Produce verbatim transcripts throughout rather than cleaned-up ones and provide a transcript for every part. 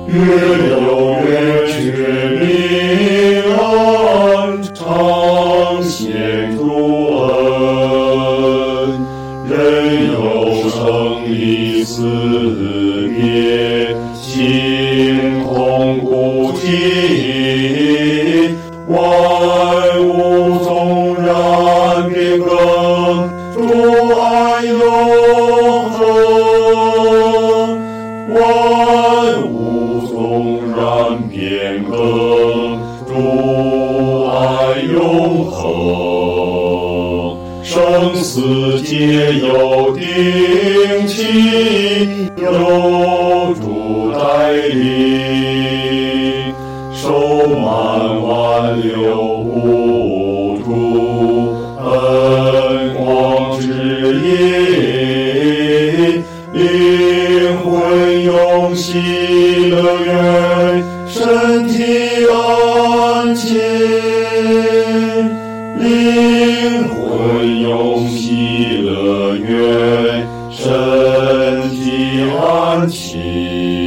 月有圆缺明暗，常显主恩。人有生离死别，心空孤寂。万物纵然变更，主爱永恒。万物纵然变更，主爱永恒。生死皆有定期，有主带领。手满万流无主，恩光之音，灵魂永喜乐园，身体安静。灵魂永喜乐园，身体安静。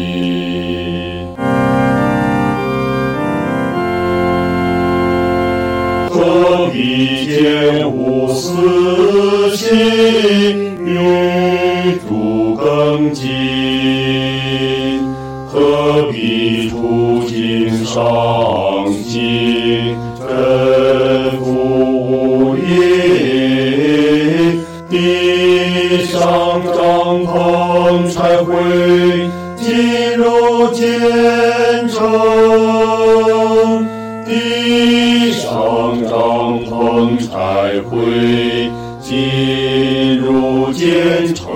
何必见无私心，与主更近？何必处境上进，真负无因？地上帐篷拆毁，进入建成。地上帐篷拆毁，进入建成。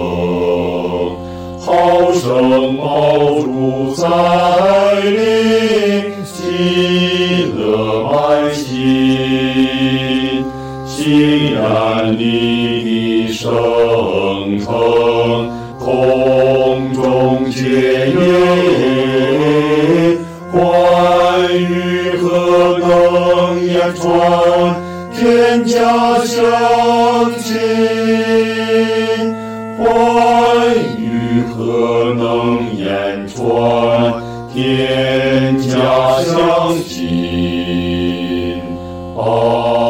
好生毛主在临，喜乐满心。欣然你的圣城，空中结业。欢愉何能言传，天家乡亲。欢愉何能言传，天家乡亲。啊